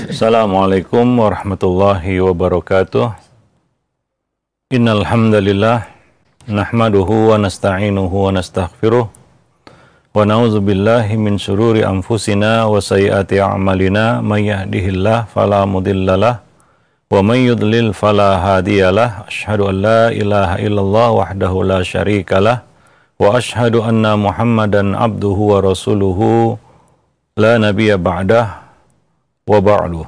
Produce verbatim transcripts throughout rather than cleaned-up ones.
Assalamualaikum warahmatullahi wabarakatuh. Innal hamdalillah nahmaduhu wa nasta'inuhu wa nastaghfiruh wa na'udzu billahi min syururi anfusina wa sayyiati a'malina may yahdihillahu fala mudhillalah wa may yudlil fala hadiyalah. Asyhadu an la ilaha illallah wahdahu la syarikalah wa asyhadu anna Muhammadan abduhu wa rasuluhu la nabiyya ba'dah wa ba'du.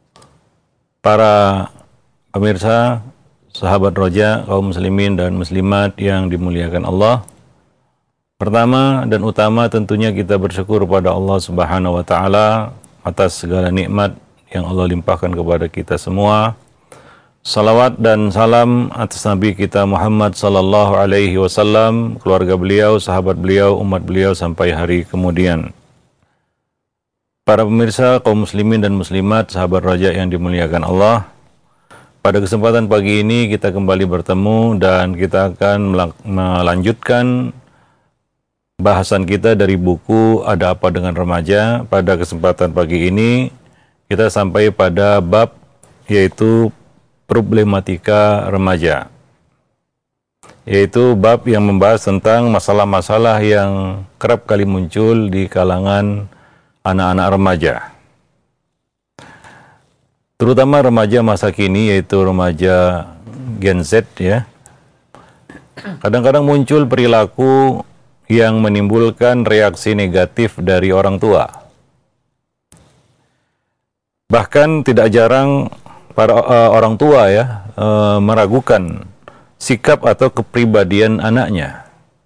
Para pemirsa, sahabat Roja, kaum muslimin dan muslimat yang dimuliakan Allah. Pertama dan utama tentunya kita bersyukur pada Allah Subhanahu wa taala atas segala nikmat yang Allah limpahkan kepada kita semua. Salawat dan salam atas Nabi kita Muhammad sallallahu alaihi wasallam, keluarga beliau, sahabat beliau, umat beliau sampai hari kemudian. Para pemirsa, kaum muslimin dan muslimat, sahabat Raja yang dimuliakan Allah, pada kesempatan pagi ini kita kembali bertemu dan kita akan melanjutkan bahasan kita dari buku Ada Apa Dengan Remaja. Pada kesempatan pagi ini kita sampai pada bab yaitu problematika remaja, yaitu bab yang membahas tentang masalah-masalah yang kerap kali muncul di kalangan anak-anak remaja, terutama remaja masa kini, yaitu remaja Gen Z ya. Kadang-kadang muncul perilaku yang menimbulkan reaksi negatif dari orang tua. Bahkan tidak jarang para uh, orang tua ya uh, meragukan sikap atau kepribadian anaknya.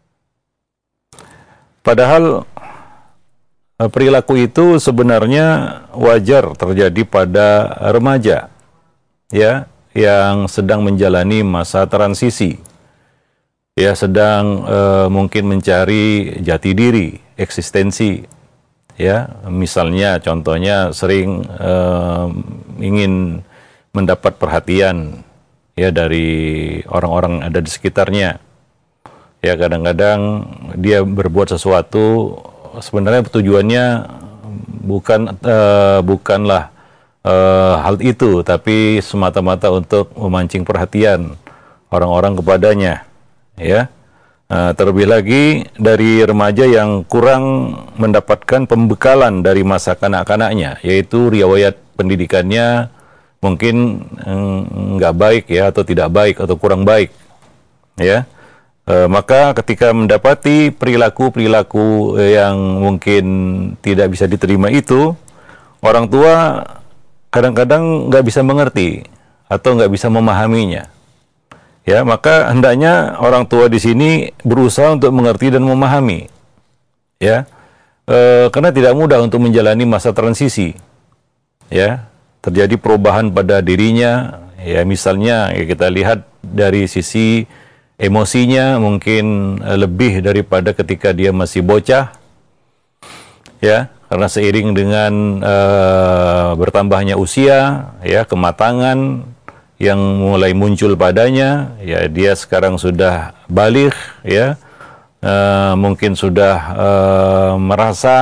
Padahal perilaku itu sebenarnya wajar terjadi pada remaja ya, yang sedang menjalani masa transisi, ya, sedang e, mungkin mencari jati diri, eksistensi ya. Misalnya contohnya sering e, ingin mendapat perhatian ya dari orang-orang ada di sekitarnya. Ya, kadang-kadang dia berbuat sesuatu sebenarnya tujuannya bukan uh, bukanlah uh, hal itu, tapi semata-mata untuk memancing perhatian orang-orang kepadanya, ya. Uh, terlebih lagi dari remaja yang kurang mendapatkan pembekalan dari masa kanak-kanaknya, yaitu riwayat pendidikannya mungkin nggak mm, baik ya, atau tidak baik atau kurang baik, ya. E, maka ketika mendapati perilaku-perilaku yang mungkin tidak bisa diterima itu, orang tua kadang-kadang nggak bisa mengerti atau nggak bisa memahaminya. Ya, maka hendaknya orang tua di sini berusaha untuk mengerti dan memahami. Ya, e, karena tidak mudah untuk menjalani masa transisi. Ya, terjadi perubahan pada dirinya. Ya, misalnya ya kita lihat dari sisi emosinya mungkin lebih daripada ketika dia masih bocah, ya, karena seiring dengan uh, bertambahnya usia, ya, kematangan yang mulai muncul padanya, ya, dia sekarang sudah baligh, ya, uh, mungkin sudah uh, merasa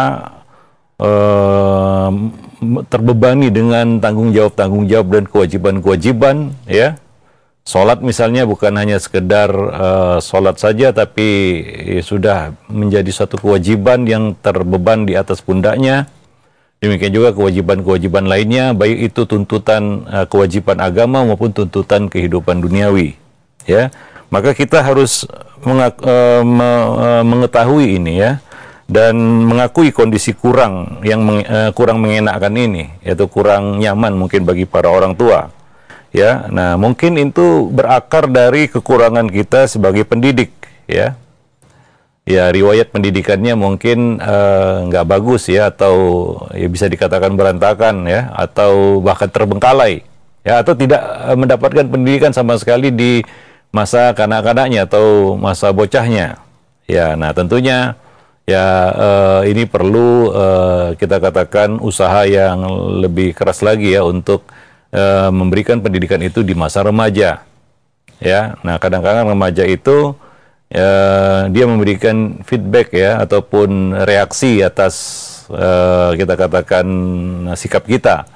uh, terbebani dengan tanggung jawab-tanggung jawab dan kewajiban-kewajiban, ya. Sholat misalnya bukan hanya sekedar uh, sholat saja, tapi ya, sudah menjadi suatu kewajiban yang terbeban di atas pundaknya. Demikian juga kewajiban-kewajiban lainnya, baik itu tuntutan uh, kewajiban agama maupun tuntutan kehidupan duniawi. Ya, maka kita harus mengak- uh, me- uh, mengetahui ini ya, dan mengakui kondisi kurang yang meng- uh, kurang mengenakan ini, yaitu kurang nyaman mungkin bagi para orang tua. Ya, nah mungkin itu berakar dari kekurangan kita sebagai pendidik, ya. Ya, riwayat pendidikannya mungkin nggak uh, bagus ya, atau ya bisa dikatakan berantakan ya, atau bahkan terbengkalai, ya, atau tidak uh, mendapatkan pendidikan sama sekali di masa kanak-kanaknya atau masa bocahnya. Ya, nah tentunya ya uh, ini perlu uh, kita katakan usaha yang lebih keras lagi ya untuk memberikan pendidikan itu di masa remaja, ya. Nah, kadang-kadang remaja itu ya, dia memberikan feedback ya, ataupun reaksi atas uh, kita katakan sikap kita,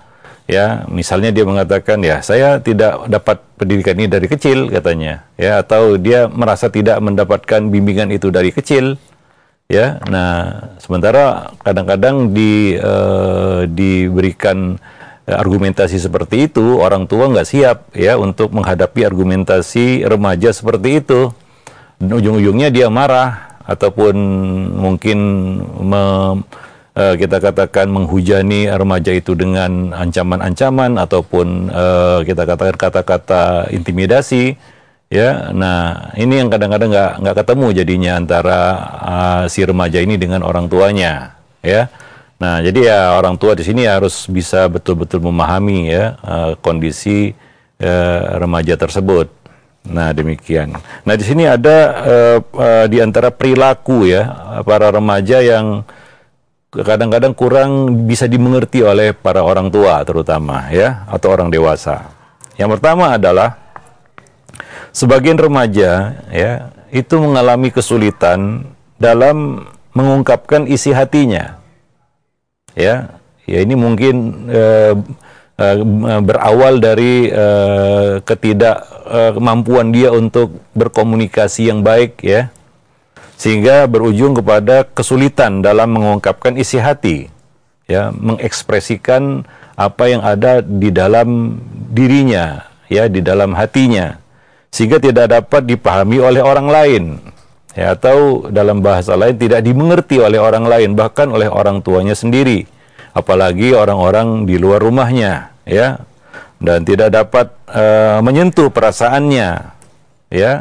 Ya, misalnya dia mengatakan, ya saya tidak dapat pendidikan ini dari kecil katanya, ya, atau dia merasa tidak mendapatkan bimbingan itu dari kecil, ya. Nah, sementara kadang-kadang di uh, diberikan argumentasi seperti itu, orang tua nggak siap ya untuk menghadapi argumentasi remaja seperti itu. Dan ujung-ujungnya dia marah ataupun mungkin me, uh, kita katakan menghujani remaja itu dengan ancaman-ancaman ataupun uh, kita katakan kata-kata intimidasi, ya. Nah, ini yang kadang-kadang nggak nggak ketemu jadinya antara uh, si remaja ini dengan orang tuanya, ya. Nah, jadi ya orang tua di sini harus bisa betul-betul memahami ya uh, kondisi uh, remaja tersebut. Nah, demikian. Nah, di sini ada uh, uh, di antara perilaku ya para remaja yang kadang-kadang kurang bisa dimengerti oleh para orang tua terutama ya atau orang dewasa. Yang pertama adalah sebagian remaja ya itu mengalami kesulitan dalam mengungkapkan isi hatinya. Ya, ya ini mungkin uh, uh, berawal dari uh, ketidakmampuan uh, dia untuk berkomunikasi yang baik ya, sehingga berujung kepada kesulitan dalam mengungkapkan isi hati, ya, mengekspresikan apa yang ada di dalam dirinya, ya, di dalam hatinya, sehingga tidak dapat dipahami oleh orang lain. Ya, atau dalam bahasa lain tidak dimengerti oleh orang lain, bahkan oleh orang tuanya sendiri, apalagi orang-orang di luar rumahnya, ya, dan tidak dapat uh, menyentuh perasaannya, ya.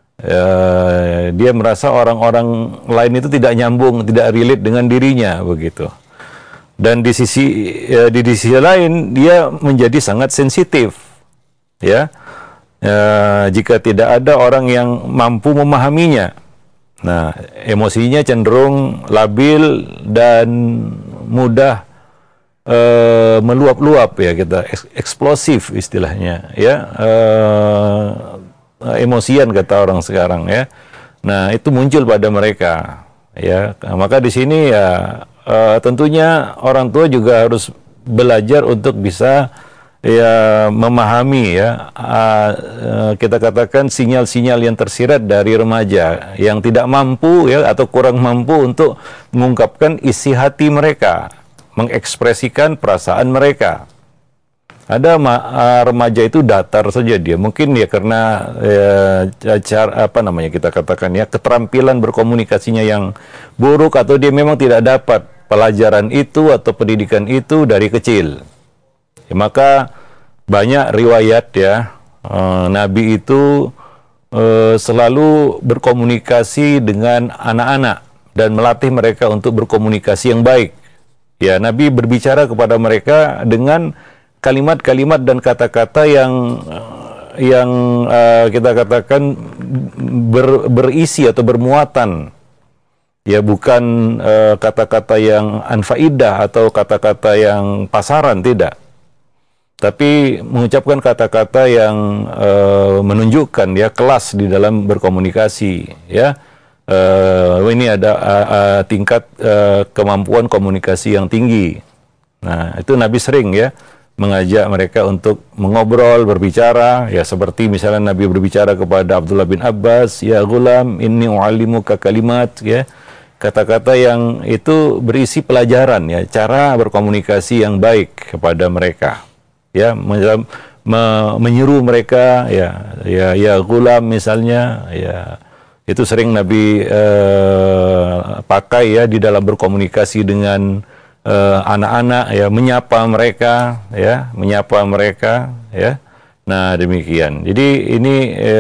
Uh, dia merasa orang-orang lain itu tidak nyambung, tidak relate dengan dirinya, begitu. Dan di sisi uh, di sisi lain dia menjadi sangat sensitif, ya. Uh, jika tidak ada orang yang mampu memahaminya. Nah, emosinya cenderung labil dan mudah uh, meluap-luap ya, kita eksplosif istilahnya ya, uh, emosian kata orang sekarang ya. Nah, itu muncul pada mereka ya. Nah, maka di sini ya uh, tentunya orang tua juga harus belajar untuk bisa ya memahami ya uh, uh, kita katakan sinyal-sinyal yang tersirat dari remaja yang tidak mampu ya atau kurang mampu untuk mengungkapkan isi hati mereka, mengekspresikan perasaan mereka. Ada uh, remaja itu datar saja dia, mungkin ya karena ya, cara apa namanya kita katakan ya keterampilan berkomunikasinya yang buruk, atau dia memang tidak dapat pelajaran itu atau pendidikan itu dari kecil. Ya, maka banyak riwayat ya uh, Nabi itu uh, selalu berkomunikasi dengan anak-anak dan melatih mereka untuk berkomunikasi yang baik. Ya, Nabi berbicara kepada mereka dengan kalimat-kalimat dan kata-kata yang uh, yang uh, kita katakan ber, berisi atau bermuatan. Ya, bukan kata-kata uh, yang anfaidah atau kata-kata yang pasaran, tidak. Tapi mengucapkan kata-kata yang uh, menunjukkan ya kelas di dalam berkomunikasi ya. Uh, ini ada uh, uh, tingkat uh, kemampuan komunikasi yang tinggi. Nah, itu Nabi sering ya mengajak mereka untuk mengobrol, berbicara ya, seperti misalnya Nabi berbicara kepada Abdullah bin Abbas, ya gulam inni u'allimuka kalimat ya. Kata-kata yang itu berisi pelajaran ya, cara berkomunikasi yang baik kepada mereka. Ya, me, me, menyeru mereka ya, ya, ya gulam misalnya ya, itu sering Nabi uh, pakai ya di dalam berkomunikasi dengan anak-anak uh, ya, menyapa mereka ya, menyapa mereka ya. Nah, demikian. Jadi ini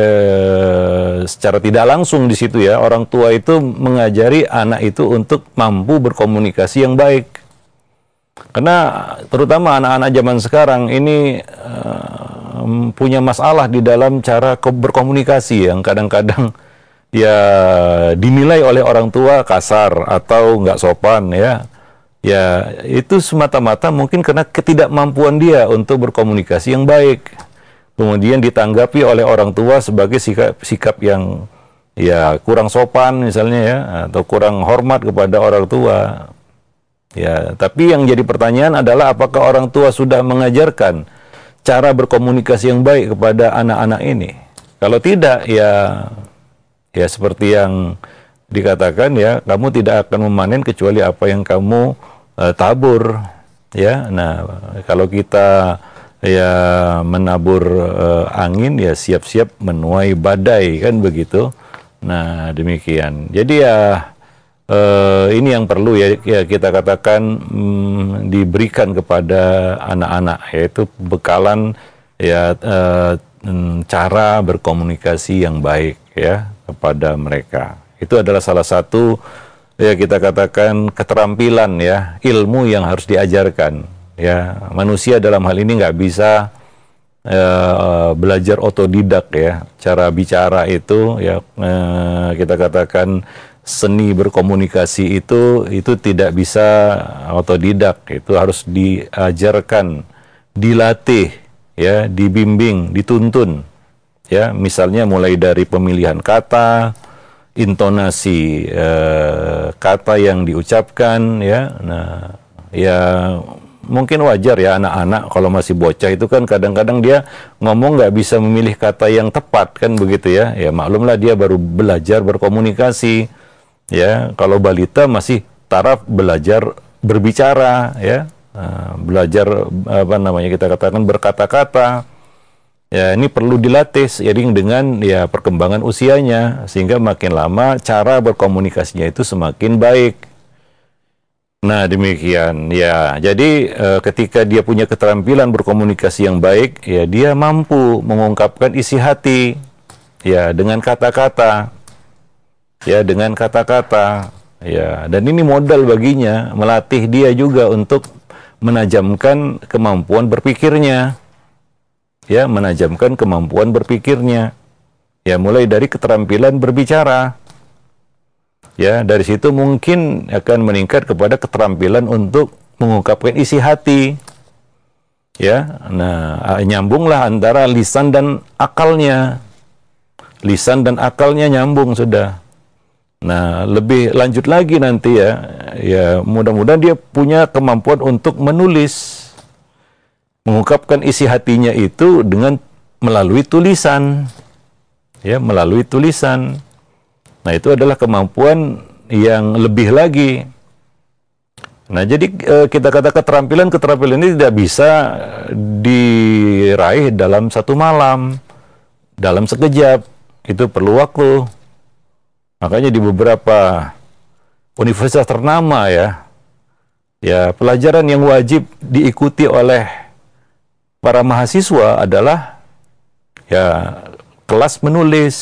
uh, secara tidak langsung di situ ya, orang tua itu mengajari anak itu untuk mampu berkomunikasi yang baik. Karena terutama anak-anak zaman sekarang ini uh, punya masalah di dalam cara berkomunikasi yang kadang-kadang ya dinilai oleh orang tua kasar atau nggak sopan ya. Ya, itu semata-mata mungkin karena ketidakmampuan dia untuk berkomunikasi yang baik. Kemudian ditanggapi oleh orang tua sebagai sikap, sikap yang ya kurang sopan misalnya ya, atau kurang hormat kepada orang tua. Ya, tapi yang jadi pertanyaan adalah apakah orang tua sudah mengajarkan cara berkomunikasi yang baik kepada anak-anak ini? Kalau tidak, ya ya seperti yang dikatakan ya, kamu tidak akan memanen kecuali apa yang kamu uh, tabur. Ya, nah kalau kita ya menabur uh, angin, ya siap-siap menuai badai, kan begitu. Nah demikian. Jadi ya Uh, ini yang perlu ya, ya kita katakan hmm, diberikan kepada anak-anak, yaitu bekalan ya uh, cara berkomunikasi yang baik ya kepada mereka. Itu adalah salah satu ya kita katakan keterampilan ya, ilmu yang harus diajarkan ya. Manusia dalam hal ini nggak bisa uh, belajar otodidak ya. Cara bicara itu ya uh, kita katakan seni berkomunikasi itu itu tidak bisa otodidak, itu harus diajarkan, dilatih, ya, dibimbing, dituntun, ya. Misalnya mulai dari pemilihan kata, intonasi eh, kata yang diucapkan, ya. Nah, ya mungkin wajar ya anak-anak kalau masih bocah itu kan kadang-kadang dia ngomong nggak bisa memilih kata yang tepat, kan begitu ya. Ya maklumlah dia baru belajar berkomunikasi. Ya, kalau balita masih taraf belajar berbicara, ya, uh, belajar apa namanya kita katakan berkata-kata. Ya, ini perlu dilatih seiring dengan ya perkembangan usianya, sehingga makin lama cara berkomunikasinya itu semakin baik. Nah, demikian ya. Jadi uh, ketika dia punya keterampilan berkomunikasi yang baik, ya dia mampu mengungkapkan isi hati, ya dengan kata-kata. Ya dengan kata-kata, ya, dan ini modal baginya, melatih dia juga untuk menajamkan kemampuan berpikirnya, ya, menajamkan kemampuan berpikirnya, ya, mulai dari keterampilan berbicara, ya, dari situ mungkin akan meningkat kepada keterampilan untuk mengungkapkan isi hati, ya, nah, nyambunglah antara lisan dan akalnya, lisan dan akalnya nyambung sudah. Nah, lebih lanjut lagi nanti ya, ya mudah-mudahan dia punya kemampuan untuk menulis, mengungkapkan isi hatinya itu dengan melalui tulisan, ya, melalui tulisan. Nah, itu adalah kemampuan yang lebih lagi. Nah, jadi eh, kita kata keterampilan-keterampilan ini tidak bisa diraih dalam satu malam, dalam sekejap, itu perlu waktu. Makanya di beberapa universitas ternama ya, ya pelajaran yang wajib diikuti oleh para mahasiswa adalah ya kelas menulis,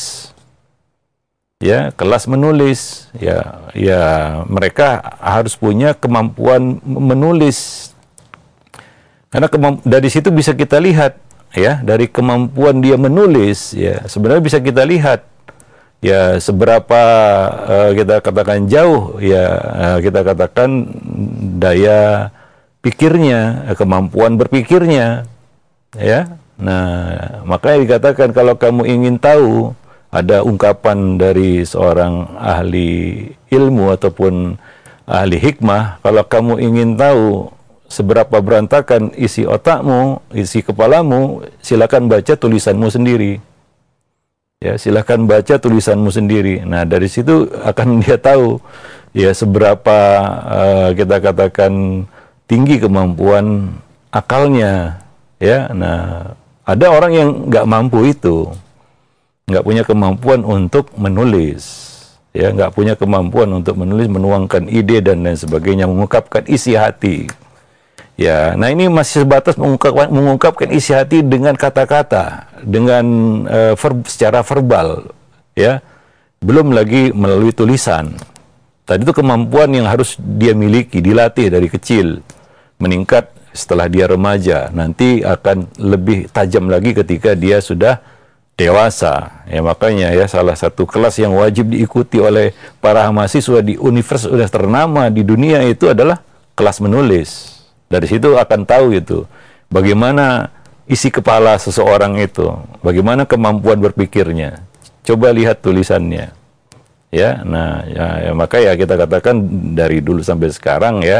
ya kelas menulis, ya ya mereka harus punya kemampuan menulis, karena kemamp- dari situ bisa kita lihat ya, dari kemampuan dia menulis ya sebenarnya bisa kita lihat. Ya seberapa uh, kita katakan jauh ya uh, kita katakan daya pikirnya, kemampuan berpikirnya, ya. Nah, makanya dikatakan kalau kamu ingin tahu, ada ungkapan dari seorang ahli ilmu ataupun ahli hikmah, kalau kamu ingin tahu seberapa berantakan isi otakmu, isi kepalamu, silakan baca tulisanmu sendiri. Ya, silakan baca tulisanmu sendiri. Nah, dari situ akan dia tahu ya seberapa uh, kita katakan tinggi kemampuan akalnya. Ya, nah ada orang yang nggak mampu itu, nggak punya kemampuan untuk menulis, ya nggak punya kemampuan untuk menulis, menuangkan ide dan lain sebagainya, mengungkapkan isi hati. Ya, nah ini masih sebatas mengungkapkan, mengungkapkan isi hati dengan kata-kata, dengan uh, verb, secara verbal, ya, belum lagi melalui tulisan. Tadi itu kemampuan yang harus dia miliki, dilatih dari kecil, meningkat setelah dia remaja, nanti akan lebih tajam lagi ketika dia sudah dewasa. Ya makanya ya salah satu kelas yang wajib diikuti oleh para mahasiswa di universitas ternama di dunia itu adalah kelas menulis. Dari situ akan tahu itu bagaimana isi kepala seseorang itu, bagaimana kemampuan berpikirnya. Coba lihat tulisannya, ya. Nah, ya, ya maka ya kita katakan dari dulu sampai sekarang ya,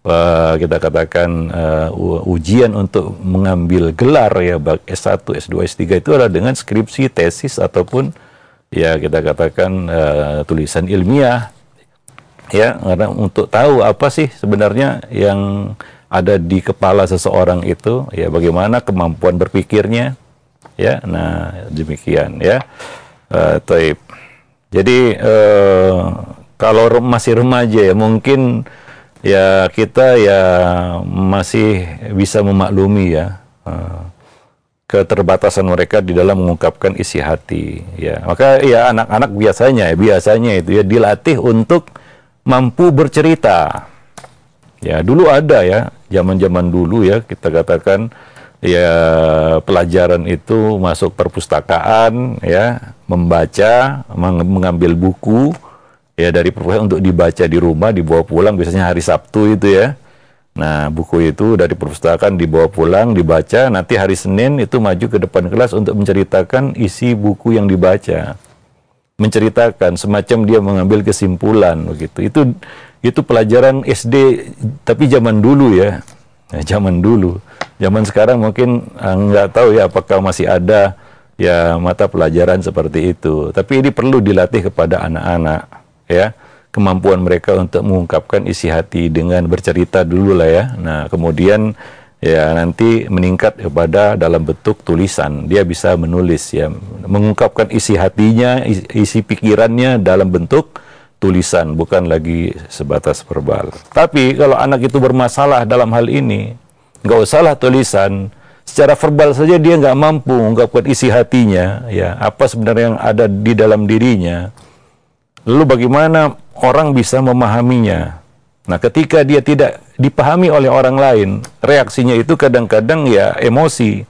uh, kita katakan uh, ujian untuk mengambil gelar ya S satu, S dua, S tiga itu adalah dengan skripsi, tesis ataupun ya kita katakan uh, tulisan ilmiah ya, karena untuk tahu apa sih sebenarnya yang ada di kepala seseorang itu ya, bagaimana kemampuan berpikirnya ya. Nah demikian ya. uh, taib. Jadi uh, kalau masih remaja ya mungkin ya kita ya masih bisa memaklumi ya uh, keterbatasan mereka di dalam mengungkapkan isi hati ya. Maka ya anak-anak biasanya ya biasanya itu ya dilatih untuk mampu bercerita. Ya, dulu ada ya, zaman-zaman dulu ya, kita katakan ya pelajaran itu masuk perpustakaan ya, membaca, meng mengambil buku ya dari perpustakaan untuk dibaca di rumah, dibawa pulang biasanya hari Sabtu itu ya. Nah, buku itu dari perpustakaan dibawa pulang, dibaca, nanti hari Senin itu maju ke depan kelas untuk menceritakan isi buku yang dibaca. Menceritakan semacam dia mengambil kesimpulan begitu. Itu itu pelajaran S D tapi zaman dulu ya. Nah, zaman dulu. Zaman sekarang mungkin nggak tahu ya apakah masih ada ya mata pelajaran seperti itu. Tapi ini perlu dilatih kepada anak-anak ya. Kemampuan mereka untuk mengungkapkan isi hati dengan bercerita dulu lah ya. Nah, kemudian ya nanti meningkat kepada dalam bentuk tulisan. Dia bisa menulis ya, mengungkapkan isi hatinya, isi, isi pikirannya dalam bentuk tulisan, bukan lagi sebatas verbal. Tapi kalau anak itu bermasalah dalam hal ini, nggak usahlah tulisan, secara verbal saja dia nggak mampu mengungkapkan isi hatinya, ya apa sebenarnya yang ada di dalam dirinya. Lalu bagaimana orang bisa memahaminya? Nah, ketika dia tidak dipahami oleh orang lain, reaksinya itu kadang-kadang ya emosi.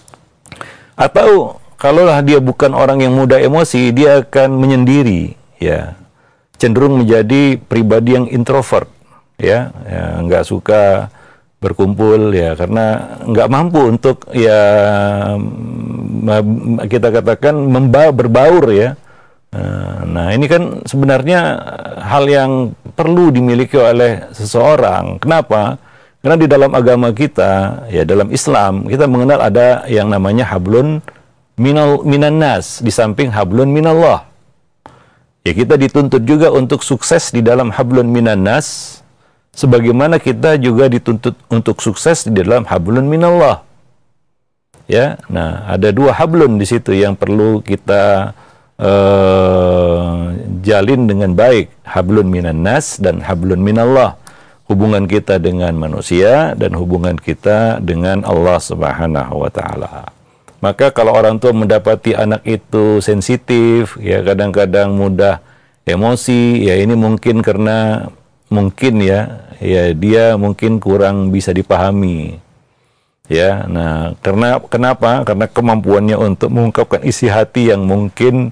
Atau kalaulah dia bukan orang yang mudah emosi, dia akan menyendiri, ya. Cenderung menjadi pribadi yang introvert, ya, ya nggak suka berkumpul, ya, karena nggak mampu untuk ya kita katakan memba berbaur, ya. Nah, ini kan sebenarnya hal yang perlu dimiliki oleh seseorang. Kenapa? Karena di dalam agama kita, ya dalam Islam, kita mengenal ada yang namanya hablun minal minan nas, di samping hablun minallah. Ya, kita dituntut juga untuk sukses di dalam hablun minan nas, sebagaimana kita juga dituntut untuk sukses di dalam hablun minallah. Ya, nah ada dua hablun di situ yang perlu kita Uh, jalin dengan baik, hablun minan nas dan hablun minallah, hubungan kita dengan manusia dan hubungan kita dengan Allah Subhanahu wa taala. Maka kalau orang tua mendapati anak itu sensitif, ya kadang-kadang mudah emosi, ya ini mungkin karena mungkin ya ya dia mungkin kurang bisa dipahami. Ya, nah karena kenapa? Karena kemampuannya untuk mengungkapkan isi hati yang mungkin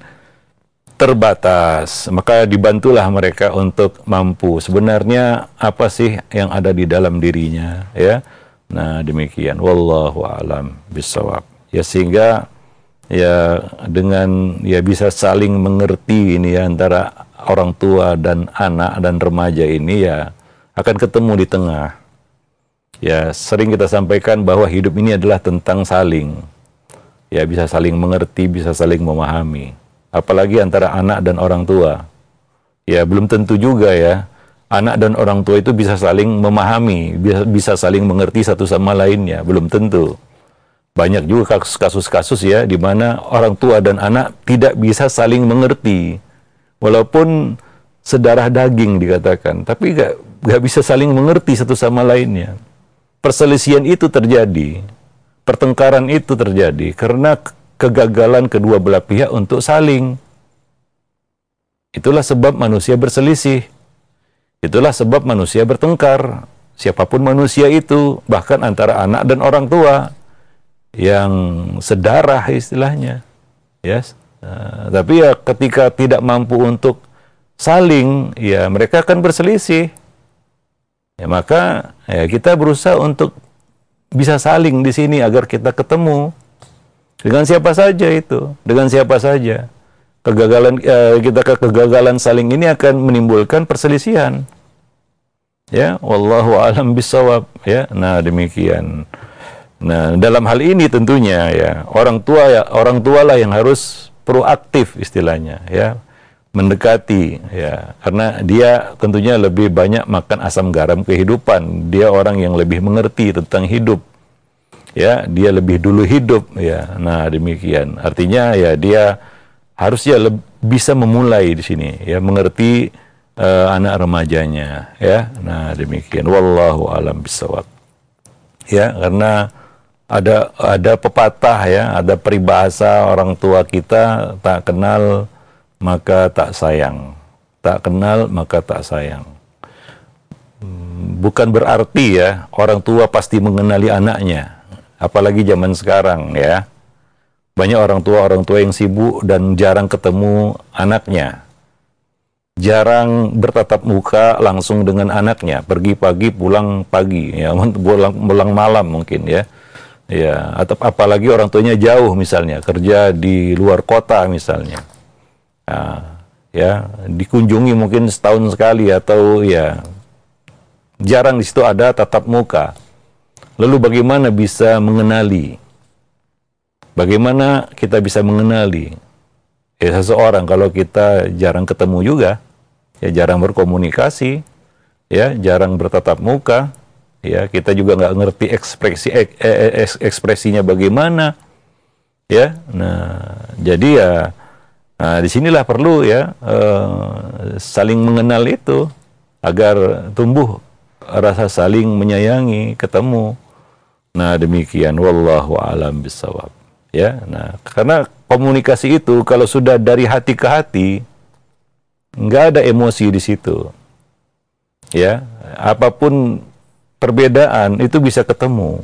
terbatas, maka dibantulah mereka untuk mampu sebenarnya apa sih yang ada di dalam dirinya, ya. Nah, demikian, wallahu a'lam bishawab. Ya, sehingga ya dengan ya bisa saling mengerti ini ya, antara orang tua dan anak dan remaja ini ya akan ketemu di tengah. Ya, sering kita sampaikan bahwa hidup ini adalah tentang saling. Ya, bisa saling mengerti, bisa saling memahami. Apalagi antara anak dan orang tua. Ya, belum tentu juga ya, anak dan orang tua itu bisa saling memahami, bisa, bisa saling mengerti satu sama lainnya, belum tentu. Banyak juga kasus-kasus ya, di mana orang tua dan anak tidak bisa saling mengerti. Walaupun sedarah daging dikatakan, tapi gak, gak bisa saling mengerti satu sama lainnya. Perselisihan itu terjadi, pertengkaran itu terjadi, karena kegagalan kedua belah pihak untuk saling. Itulah sebab manusia berselisih. Itulah sebab manusia bertengkar. Siapapun manusia itu, bahkan antara anak dan orang tua yang sedarah istilahnya. Yes. Uh, tapi ya ketika tidak mampu untuk saling, ya mereka akan berselisih. Ya, maka ya, kita berusaha untuk bisa saling di sini agar kita ketemu. Dengan siapa saja itu, dengan siapa saja. Kegagalan eh, kita ke kegagalan saling ini akan menimbulkan perselisihan. Ya, wallahu alam bisawab, ya. Nah, demikian. Nah, dalam hal ini tentunya ya, orang tua ya, orang tua lah yang harus proaktif istilahnya, ya. Mendekati, ya. Karena dia tentunya lebih banyak makan asam garam kehidupan. Dia orang yang lebih mengerti tentang hidup. Ya, dia lebih dulu hidup, ya. Nah, demikian. Artinya ya dia harusnya bisa memulai di sini, ya, mengerti uh, anak remajanya, ya. Nah, demikian. Wallahu alam bisawab. Ya, karena ada ada pepatah, ya, ada peribahasa orang tua kita, tak kenal maka tak sayang, tak kenal maka tak sayang. Bukan berarti ya orang tua pasti mengenali anaknya, apalagi zaman sekarang, ya. Banyak orang tua orang tua yang sibuk dan jarang ketemu anaknya. Jarang bertatap muka langsung dengan anaknya, pergi pagi pulang pagi, ya, pulang pulang malam mungkin, ya. Ya, atau apalagi orang tuanya jauh misalnya, kerja di luar kota misalnya. Nah, ya, dikunjungi mungkin setahun sekali atau ya jarang di situ ada tatap muka. Lalu bagaimana bisa mengenali? Bagaimana kita bisa mengenali ya seseorang kalau kita jarang ketemu juga, ya, jarang berkomunikasi, ya, jarang bertatap muka, ya, kita juga nggak ngerti ekspresi ek, ek, ekspresinya bagaimana, ya. Nah, jadi ya, nah, disinilah perlu ya eh, saling mengenal itu agar tumbuh rasa saling menyayangi, ketemu. Nah, demikian, wallahu alam bisawab. Ya, nah, karena komunikasi itu kalau sudah dari hati ke hati, nggak ada emosi di situ. Ya, apapun perbedaan itu bisa ketemu.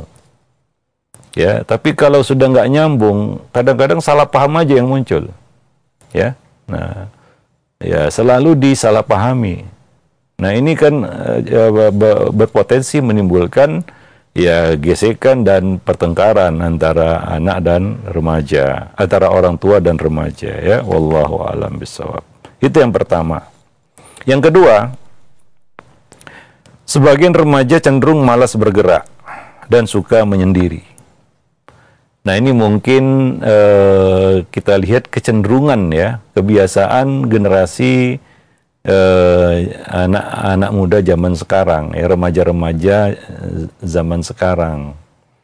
Ya, tapi kalau sudah nggak nyambung, kadang-kadang salah paham aja yang muncul. Ya, nah, ya selalu disalahpahami. Nah, ini kan uh, berpotensi menimbulkan ya gesekan dan pertengkaran antara anak dan remaja, antara orang tua dan remaja, ya. Wallahu a'lam bishawab. Itu yang pertama. Yang kedua, sebagian remaja cenderung malas bergerak dan suka menyendiri. Nah, ini mungkin eh, kita lihat kecenderungan, ya, kebiasaan generasi anak-anak uh, muda zaman sekarang, ya, remaja-remaja zaman sekarang.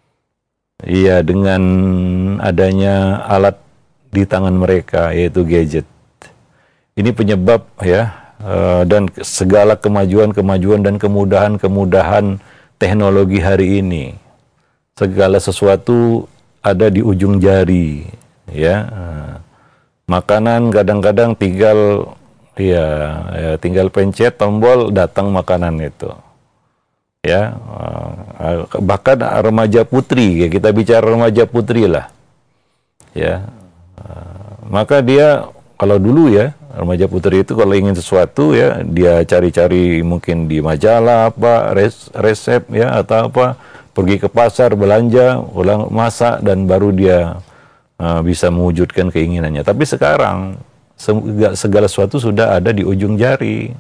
Iya, dengan adanya alat di tangan mereka, yaitu gadget. Ini penyebab, ya, uh, dan segala kemajuan-kemajuan dan kemudahan-kemudahan teknologi hari ini. Segala sesuatu ada di ujung jari, ya. Uh, makanan kadang-kadang tinggal Iya, ya, tinggal pencet tombol datang makanan itu. Ya, uh, bahkan remaja putri, ya, kita bicara remaja putri lah. Ya, uh, maka dia kalau dulu ya remaja putri itu kalau ingin sesuatu ya dia cari-cari mungkin di majalah apa res, resep ya atau apa, pergi ke pasar belanja, ulang masak dan baru dia uh, bisa mewujudkan keinginannya. Tapi sekarang segala sesuatu sudah ada di ujung jari.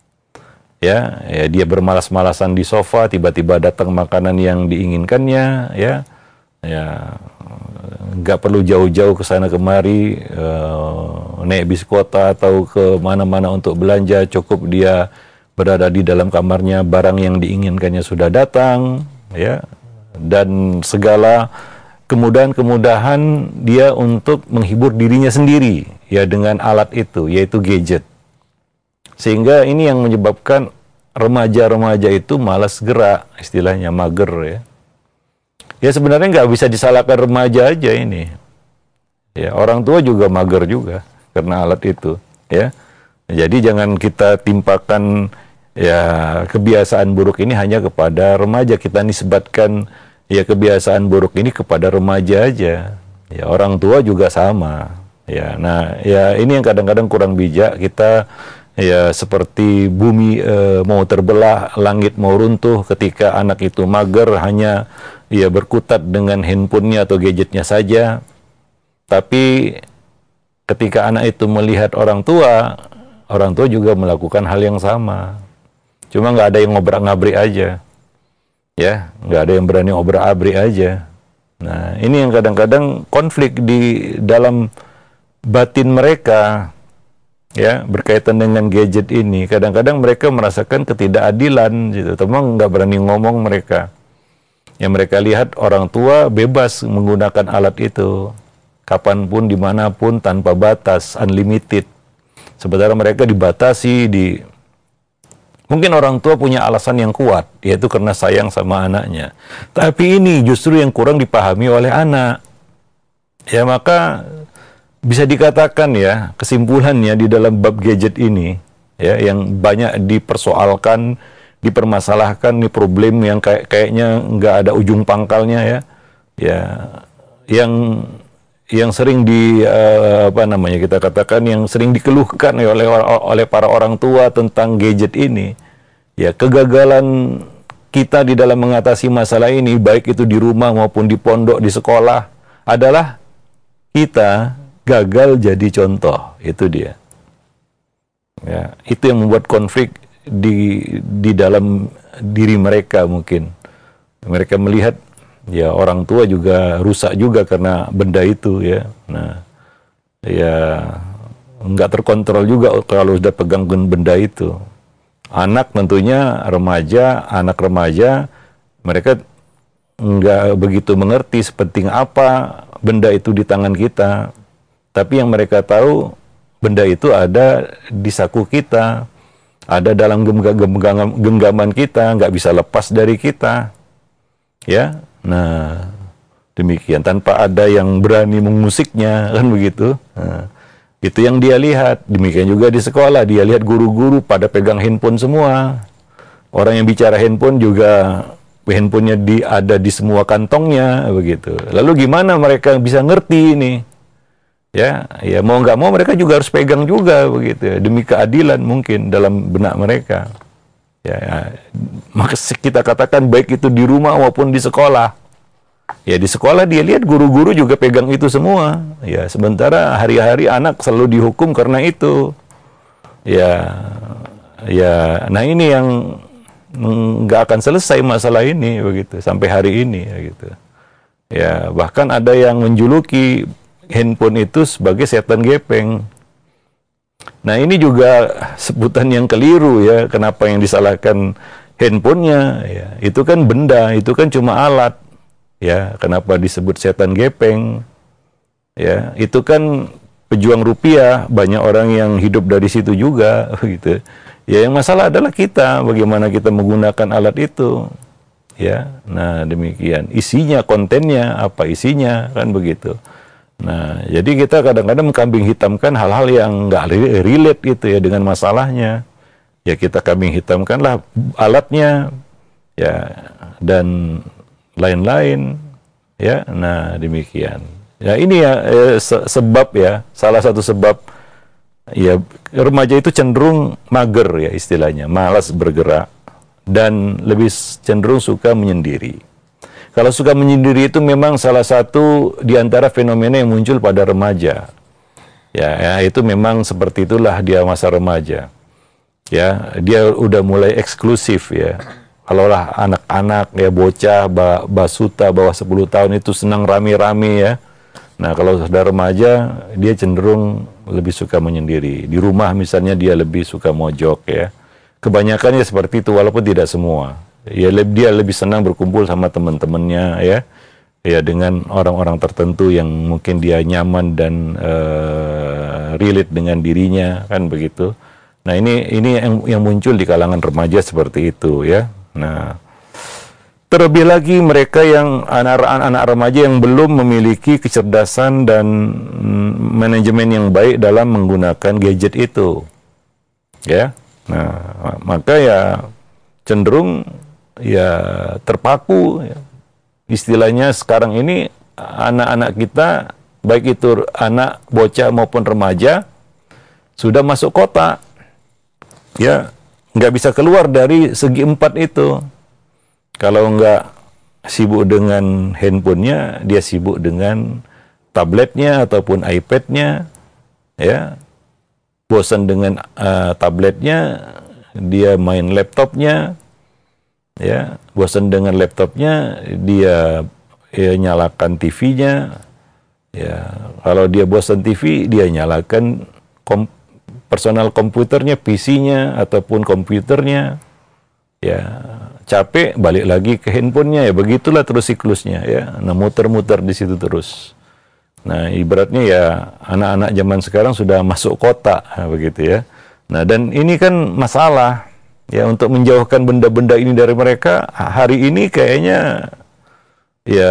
Ya, ya dia bermalas-malasan di sofa, tiba-tiba datang makanan yang diinginkannya, ya. Ya, nggak perlu jauh-jauh ke sana kemari, uh, naik bis kota atau ke mana-mana untuk belanja, cukup dia berada di dalam kamarnya, barang yang diinginkannya sudah datang, ya. Dan segala kemudahan-kemudahan dia untuk menghibur dirinya sendiri, ya, dengan alat itu, yaitu gadget. Sehingga ini yang menyebabkan remaja-remaja itu malas gerak, istilahnya mager, ya. Ya sebenarnya nggak bisa disalahkan remaja aja ini. Ya, orang tua juga mager juga karena alat itu, ya. Jadi jangan kita timpakan ya kebiasaan buruk ini hanya kepada remaja, kita nisbatkan ya kebiasaan buruk ini kepada remaja aja. Ya, orang tua juga sama. Ya, nah, ya ini yang kadang-kadang kurang bijak kita, ya, seperti bumi e, mau terbelah, langit mau runtuh ketika anak itu mager hanya ya berkutat dengan handphonenya atau gadgetnya saja. Tapi ketika anak itu melihat orang tua, orang tua juga melakukan hal yang sama. Cuma nggak ada yang ngobrak-ngabrik aja. Ya, nggak ada yang berani ngobrak-abrik aja. Nah, ini yang kadang-kadang konflik di dalam batin mereka, ya, berkaitan dengan gadget ini. Kadang-kadang mereka merasakan ketidakadilan, gitu. Teman nggak berani ngomong mereka. Yang mereka lihat orang tua bebas menggunakan alat itu, kapanpun, dimanapun, tanpa batas, unlimited. Sementara mereka dibatasi, di mungkin orang tua punya alasan yang kuat, yaitu karena sayang sama anaknya. Tapi ini justru yang kurang dipahami oleh anak. Ya, maka bisa dikatakan ya, kesimpulannya di dalam bab gadget ini, ya, yang banyak dipersoalkan, dipermasalahkan, nih problem yang kayak kayaknya nggak ada ujung pangkalnya, ya, ya, yang yang sering di uh, apa namanya kita katakan yang sering dikeluhkan oleh oleh para orang tua tentang gadget ini, ya, kegagalan kita di dalam mengatasi masalah ini, baik itu di rumah maupun di pondok, di sekolah, adalah kita gagal jadi contoh. Itu dia, ya, itu yang membuat konflik di di dalam diri mereka. Mungkin mereka melihat, ya, orang tua juga rusak juga karena benda itu, ya. Nah, ya, nggak terkontrol juga kalau sudah pegang benda itu. Anak tentunya, remaja, anak remaja, mereka nggak begitu mengerti sepenting apa benda itu di tangan kita. Tapi yang mereka tahu, benda itu ada di saku kita, ada dalam genggaman, genggaman kita, nggak bisa lepas dari kita, ya. Nah, demikian, tanpa ada yang berani mengusiknya, kan begitu. Nah, itu yang dia lihat. Demikian juga di sekolah, dia lihat guru-guru pada pegang handphone semua. Orang yang bicara handphone juga handphonenya di, ada di semua kantongnya, begitu. Lalu gimana mereka bisa ngerti ini? Ya, ya, mau nggak mau mereka juga harus pegang juga, begitu. Demi keadilan mungkin dalam benak mereka. Ya, ya, maka kita katakan baik itu di rumah maupun di sekolah. Ya, di sekolah dia lihat guru-guru juga pegang itu semua. Ya, sementara hari-hari anak selalu dihukum karena itu. Ya, ya, nah ini yang nggak akan selesai masalah ini, begitu, sampai hari ini, gitu. Ya, bahkan ada yang menjuluki handphone itu sebagai setan gepeng. Nah, ini juga sebutan yang keliru, ya. Kenapa yang disalahkan handphonenya? Ya, itu kan benda, itu kan cuma alat. Ya, kenapa disebut setan gepeng? Ya, itu kan pejuang rupiah, banyak orang yang hidup dari situ juga, gitu. Ya, yang masalah adalah kita, bagaimana kita menggunakan alat itu. Ya, nah demikian. Isinya, kontennya, apa isinya, kan begitu. Nah, jadi kita kadang-kadang mengkambing hitamkan hal-hal yang nggak relate gitu, ya, dengan masalahnya. Ya, kita kambing hitamkanlah alatnya, ya, dan lain-lain, ya. Nah, demikian. Ya, ini ya eh, se sebab, ya, salah satu sebab, ya, remaja itu cenderung mager, ya, istilahnya, malas bergerak dan lebih cenderung suka menyendiri. Kalau suka menyendiri itu memang salah satu di antara fenomena yang muncul pada remaja. Ya, ya, itu memang seperti itulah dia masa remaja. Ya, dia udah mulai eksklusif, ya. Kalau lah anak-anak, ya, bocah, basuta bawah sepuluh tahun itu senang rame-rame, ya. Nah, kalau sudah remaja, dia cenderung lebih suka menyendiri. Di rumah misalnya dia lebih suka mojok, ya. Kebanyakannya seperti itu, walaupun tidak semua. Ya, dia lebih senang berkumpul sama teman-temannya, ya, ya, dengan orang-orang tertentu yang mungkin dia nyaman dan uh, relate dengan dirinya, kan begitu. Nah, ini ini yang, yang muncul di kalangan remaja seperti itu, ya. Nah, terlebih lagi mereka yang anak-anak remaja yang belum memiliki kecerdasan dan manajemen yang baik dalam menggunakan gadget itu, ya. Nah, maka ya cenderung, ya, terpaku, ya. Istilahnya sekarang ini anak-anak kita, baik itu anak bocah maupun remaja, sudah masuk kota, ya, nggak bisa keluar dari segi empat itu. Kalau nggak sibuk dengan handphonenya, dia sibuk dengan tabletnya ataupun iPadnya, ya. Bosan dengan uh, tabletnya, dia main laptopnya, ya, bosan dengan laptopnya, dia ya, nyalakan T V-nya, ya, kalau dia bosan T V, dia nyalakan kom personal komputernya, P C-nya ataupun komputernya, ya, capek balik lagi ke handphonenya, ya, begitulah terus siklusnya, ya, nah muter-muter di situ terus. Nah, ibaratnya ya anak-anak zaman sekarang sudah masuk kota, nah, begitu ya. Nah, dan ini kan masalah, ya, untuk menjauhkan benda-benda ini dari mereka, hari ini kayaknya, ya,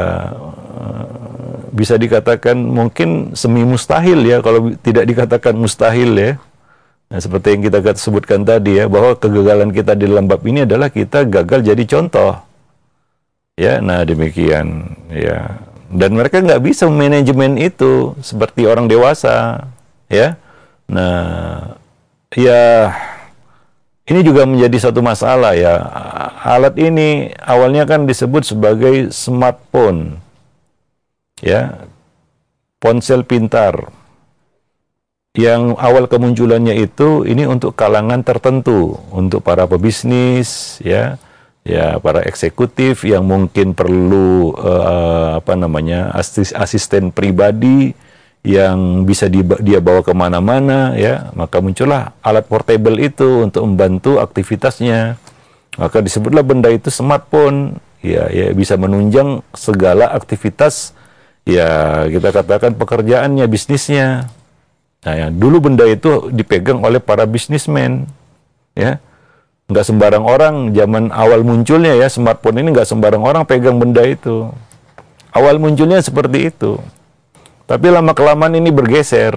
bisa dikatakan mungkin semi mustahil ya, kalau tidak dikatakan mustahil ya. Nah, seperti yang kita sebutkan tadi ya, bahwa kegagalan kita di dalam bab ini adalah kita gagal jadi contoh. Ya, nah demikian ya. Dan mereka nggak bisa manajemen itu seperti orang dewasa, ya. Nah, ya ini juga menjadi satu masalah ya. Alat ini awalnya kan disebut sebagai smartphone, ya, ponsel pintar. Yang awal kemunculannya itu ini untuk kalangan tertentu, untuk para pebisnis, ya. Ya, para eksekutif yang mungkin perlu uh, apa namanya asis, asisten pribadi yang bisa di, dia bawa kemana-mana, ya, maka muncullah alat portable itu untuk membantu aktivitasnya. Maka disebutlah benda itu smartphone, ya, ya bisa menunjang segala aktivitas, ya, kita katakan pekerjaannya, bisnisnya. Nah, ya, dulu benda itu dipegang oleh para bisnismen, ya. Nggak sembarang orang, zaman awal munculnya ya, smartphone ini nggak sembarang orang pegang benda itu. Awal munculnya seperti itu. Tapi lama-kelamaan ini bergeser.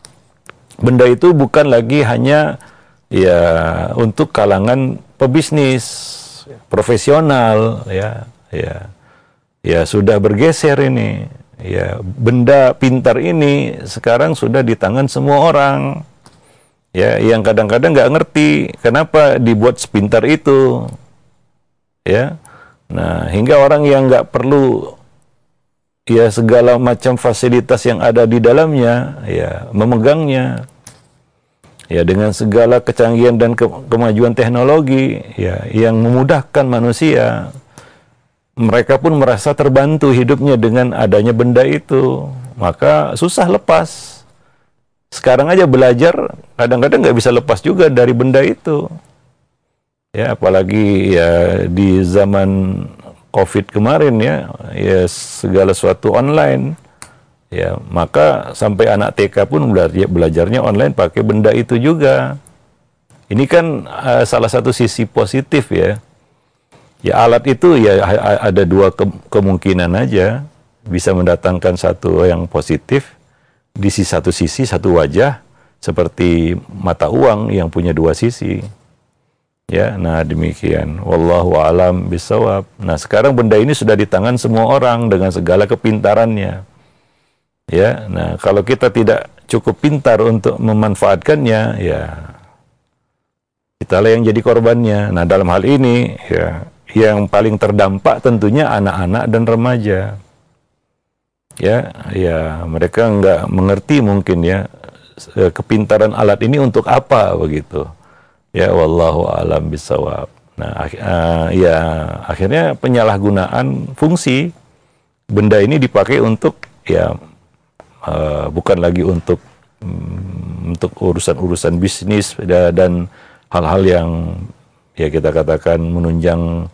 Benda itu bukan lagi hanya ya untuk kalangan pebisnis, profesional, ya, ya. Ya, sudah bergeser ini. Ya, benda pintar ini sekarang sudah di tangan semua orang. Ya, yang kadang-kadang nggak ngerti kenapa dibuat sepintar itu, ya. Nah, hingga orang yang nggak perlu, ya, segala macam fasilitas yang ada di dalamnya, ya, memegangnya, ya, dengan segala kecanggihan dan ke kemajuan teknologi, ya, yang memudahkan manusia, mereka pun merasa terbantu hidupnya dengan adanya benda itu, maka susah lepas. Sekarang aja belajar, kadang-kadang nggak bisa lepas juga dari benda itu. Ya, apalagi ya di zaman COVID kemarin ya, ya segala sesuatu online. Ya, maka sampai anak T K pun belajar, belajarnya online pakai benda itu juga. Ini kan uh, salah satu sisi positif ya. Ya, alat itu ya ada dua ke kemungkinan aja, bisa mendatangkan satu yang positif. Di satu sisi, satu wajah, seperti mata uang yang punya dua sisi. Ya, nah demikian. Wallahu a'lam bishawab. Nah, sekarang benda ini sudah di tangan semua orang dengan segala kepintarannya. Ya, nah kalau kita tidak cukup pintar untuk memanfaatkannya, ya kitalah yang jadi korbannya. Nah, dalam hal ini, ya, yang paling terdampak tentunya anak-anak dan remaja. Ya, ya mereka nggak mengerti mungkin ya kepintaran alat ini untuk apa begitu. Ya, wallahu a'lam bishawab. Nah, ak uh, ya akhirnya penyalahgunaan fungsi benda ini dipakai untuk ya uh, bukan lagi untuk um, untuk urusan-urusan bisnis dan hal-hal yang ya kita katakan menunjang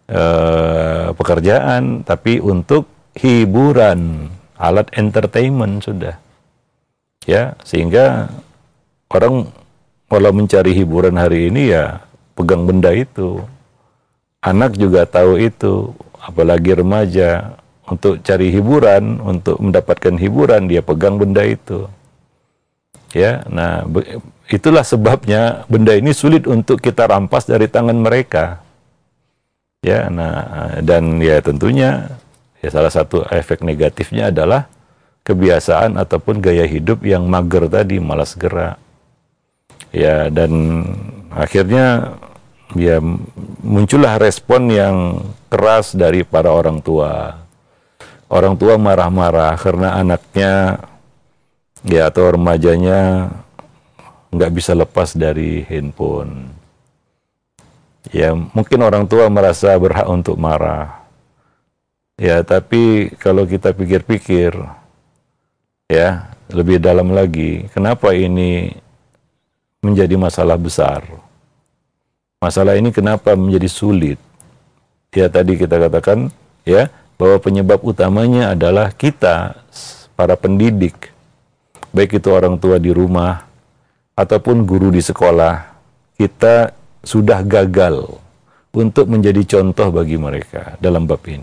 uh, pekerjaan, tapi untuk hiburan, alat entertainment sudah, ya, sehingga orang kalau mencari hiburan hari ini ya pegang benda itu. Anak juga tahu itu, apalagi remaja, untuk cari hiburan, untuk mendapatkan hiburan dia pegang benda itu, ya. Nah, itulah sebabnya benda ini sulit untuk kita rampas dari tangan mereka, ya. Nah, dan ya tentunya ya salah satu efek negatifnya adalah kebiasaan ataupun gaya hidup yang mager tadi, malas gerak. Ya, dan akhirnya ya muncullah respon yang keras dari para orang tua. Orang tua marah-marah karena anaknya ya atau remajanya nggak bisa lepas dari handphone. Ya, mungkin orang tua merasa berhak untuk marah. Ya, tapi kalau kita pikir-pikir, ya, lebih dalam lagi, kenapa ini menjadi masalah besar? Masalah ini kenapa menjadi sulit? Ya, tadi kita katakan, ya, bahwa penyebab utamanya adalah kita, para pendidik, baik itu orang tua di rumah, ataupun guru di sekolah, kita sudah gagal untuk menjadi contoh bagi mereka dalam bab ini.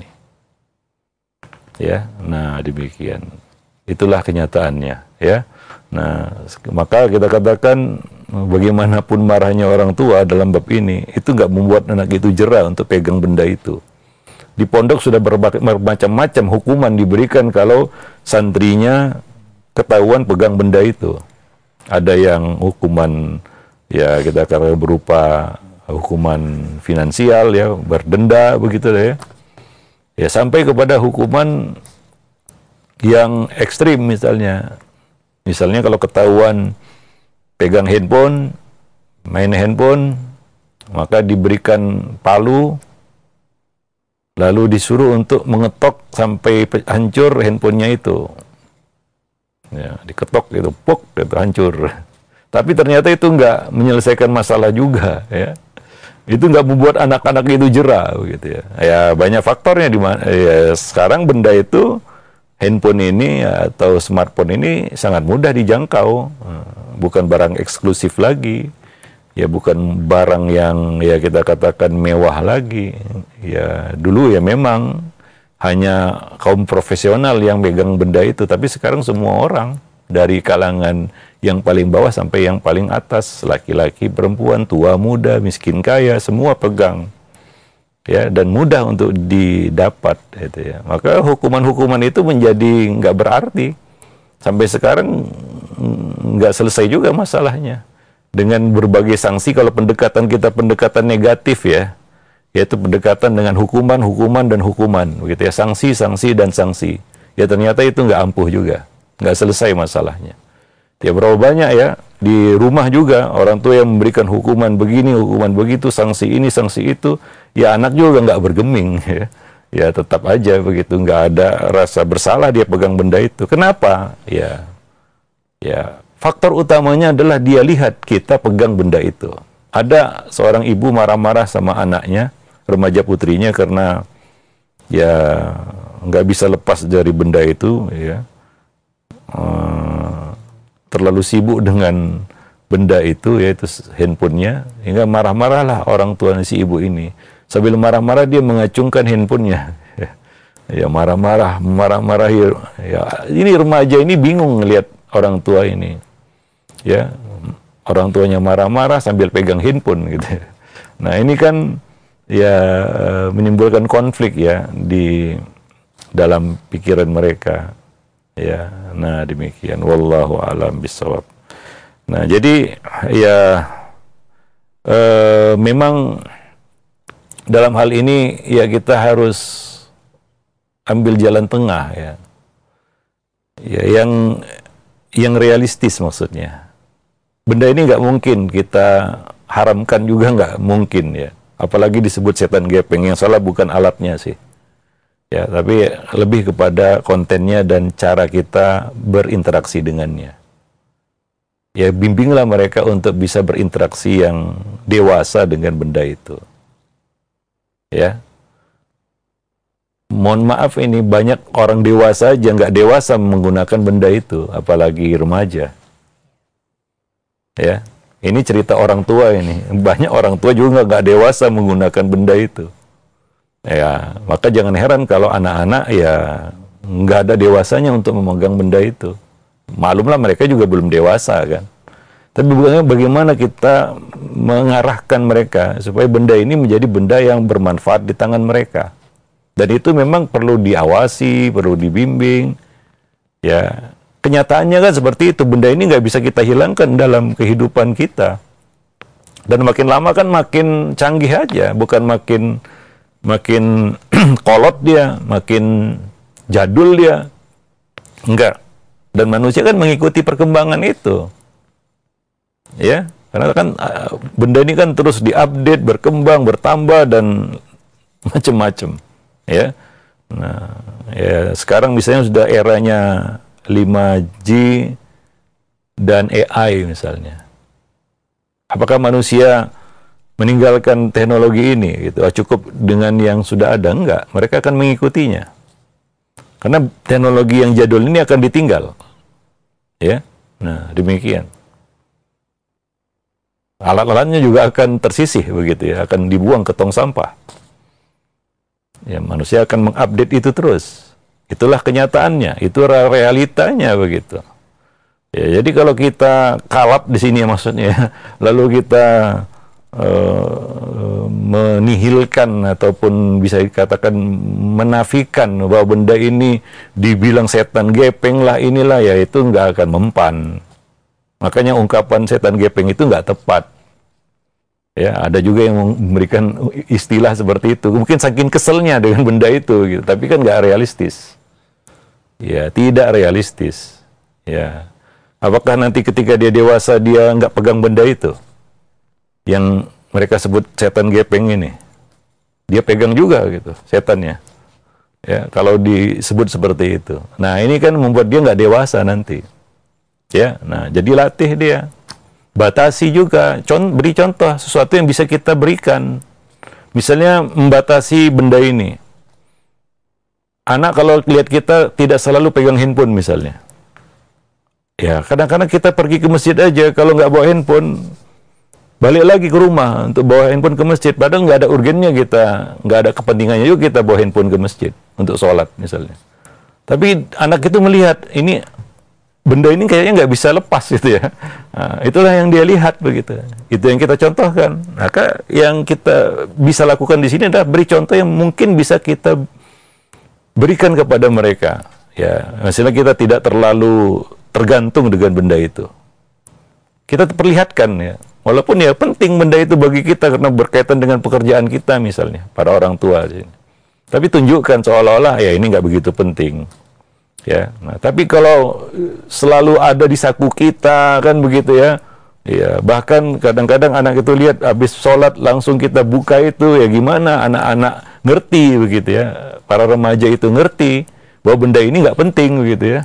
Ya, nah demikian. Itulah kenyataannya, ya. Nah, maka kita katakan bagaimanapun marahnya orang tua dalam bab ini, itu nggak membuat anak itu jera untuk pegang benda itu. Di pondok sudah bermacam-macam hukuman diberikan kalau santrinya ketahuan pegang benda itu. Ada yang hukuman, ya kita katakan berupa hukuman finansial, ya, berdenda begitu ya. Ya, sampai kepada hukuman yang ekstrim misalnya. Misalnya kalau ketahuan pegang handphone, main handphone, maka diberikan palu, lalu disuruh untuk mengetok sampai hancur handphonenya itu. Ya, diketok gitu, pok, itu hancur. Tapi ternyata itu nggak menyelesaikan masalah juga, ya. Itu nggak membuat anak-anak itu jera, gitu ya. Ya, banyak faktornya di mana. Ya, sekarang benda itu, handphone ini atau smartphone ini sangat mudah dijangkau, bukan barang eksklusif lagi, ya, bukan barang yang ya kita katakan mewah lagi. Ya, dulu ya memang hanya kaum profesional yang megang benda itu, tapi sekarang semua orang, dari kalangan yang paling bawah sampai yang paling atas, laki-laki, perempuan, tua, muda, miskin, kaya, semua pegang, ya, dan mudah untuk didapat, gitu ya. Maka hukuman-hukuman itu menjadi nggak berarti. Sampai sekarang nggak selesai juga masalahnya dengan berbagai sanksi. Kalau pendekatan kita pendekatan negatif, ya, yaitu pendekatan dengan hukuman, hukuman, dan hukuman, begitu ya, sanksi, sanksi, dan sanksi. Ya, ternyata itu nggak ampuh juga, nggak selesai masalahnya. Ya, berapa banyak ya di rumah juga orang tua yang memberikan hukuman begini, hukuman begitu, sanksi ini, sanksi itu, ya anak juga nggak bergeming, ya, ya tetap aja begitu, nggak ada rasa bersalah dia pegang benda itu. Kenapa? Ya, ya faktor utamanya adalah dia lihat kita pegang benda itu. Ada seorang ibu marah-marah sama anaknya, remaja putrinya, karena ya nggak bisa lepas dari benda itu, ya, uh, terlalu sibuk dengan benda itu, yaitu handphonenya, hingga marah-marahlah orang tua si ibu ini. Sambil marah-marah dia mengacungkan handphonenya, ya, marah-marah, marah-marah, ya, ini remaja ini bingung ngelihat orang tua ini, ya, orang tuanya marah-marah sambil pegang handphone, gitu. Nah, ini kan ya menimbulkan konflik, ya, di dalam pikiran mereka, ya. Nah, demikian, wallahu a'lam bishawab. Nah, jadi ya eh, memang dalam hal ini ya kita harus ambil jalan tengah, ya, ya yang yang realistis maksudnya. Benda ini nggak mungkin kita haramkan juga, nggak mungkin, ya. Apalagi disebut setan gepeng, yang salah bukan alatnya sih, ya, tapi lebih kepada kontennya dan cara kita berinteraksi dengannya. Ya, bimbinglah mereka untuk bisa berinteraksi yang dewasa dengan benda itu, ya. Mohon maaf, ini banyak orang dewasa aja nggak dewasa menggunakan benda itu, apalagi remaja, ya. Ini cerita orang tua ini. Banyak orang tua juga nggak dewasa menggunakan benda itu. Ya, maka jangan heran kalau anak-anak ya nggak ada dewasanya untuk memegang benda itu. Maklumlah mereka juga belum dewasa, kan. Tapi bagaimana kita mengarahkan mereka supaya benda ini menjadi benda yang bermanfaat di tangan mereka. Dan itu memang perlu diawasi, perlu dibimbing, ya. Kenyataannya kan seperti itu, benda ini nggak bisa kita hilangkan dalam kehidupan kita. Dan makin lama kan makin canggih aja, bukan makin makin kolot dia, makin jadul dia. Enggak. Dan manusia kan mengikuti perkembangan itu. Ya, Karena kan uh, benda ini kan terus diupdate, berkembang, bertambah dan macam-macam, ya. Nah, ya sekarang misalnya sudah eranya lima G dan A I misalnya. Apakah manusia meninggalkan teknologi ini gitu? Cukup dengan yang sudah ada? Enggak, mereka akan mengikutinya. Karena teknologi yang jadul ini akan ditinggal. Ya. Nah, demikian. Alat-alatnya juga akan tersisih begitu ya, akan dibuang ke tong sampah. Ya, manusia akan mengupdate itu terus. Itulah kenyataannya, itu realitanya begitu. Ya, jadi kalau kita kalap di sini maksudnya, lalu kita uh, menihilkan ataupun bisa dikatakan menafikan bahwa benda ini dibilang setan gepeng lah inilah, ya itu nggak akan mempan. Makanya ungkapan setan gepeng itu nggak tepat. Ya, ada juga yang memberikan istilah seperti itu. Mungkin saking keselnya dengan benda itu, gitu. Tapi kan nggak realistis. Ya, tidak realistis. Ya, apakah nanti ketika dia dewasa dia nggak pegang benda itu, yang mereka sebut setan gepeng ini, dia pegang juga gitu, setannya. Ya, kalau disebut seperti itu. Nah, ini kan membuat dia nggak dewasa nanti. Ya, nah jadi latih dia. Batasi juga, Con beri contoh sesuatu yang bisa kita berikan. Misalnya membatasi benda ini. Anak kalau lihat kita tidak selalu pegang handphone misalnya. Ya, kadang-kadang kita pergi ke masjid aja, kalau nggak bawa handphone, balik lagi ke rumah untuk bawa handphone ke masjid. Padahal nggak ada urgennya kita, nggak ada kepentingannya juga kita bawa handphone ke masjid untuk sholat misalnya. Tapi anak itu melihat, ini benda ini kayaknya nggak bisa lepas gitu ya. Nah, itulah yang dia lihat begitu. Itu yang kita contohkan. Maka yang kita bisa lakukan di sini adalah beri contoh yang mungkin bisa kita berikan kepada mereka. Ya, misalnya kita tidak terlalu tergantung dengan benda itu. Kita perlihatkan ya. Walaupun ya penting benda itu bagi kita karena berkaitan dengan pekerjaan kita misalnya, para orang tua sini. Tapi tunjukkan seolah-olah ya ini nggak begitu penting. Ya, nah, tapi kalau selalu ada di saku kita kan begitu ya, ya bahkan kadang-kadang anak itu lihat habis sholat langsung kita buka itu, ya gimana anak-anak ngerti begitu ya, para remaja itu ngerti bahwa benda ini nggak penting begitu ya,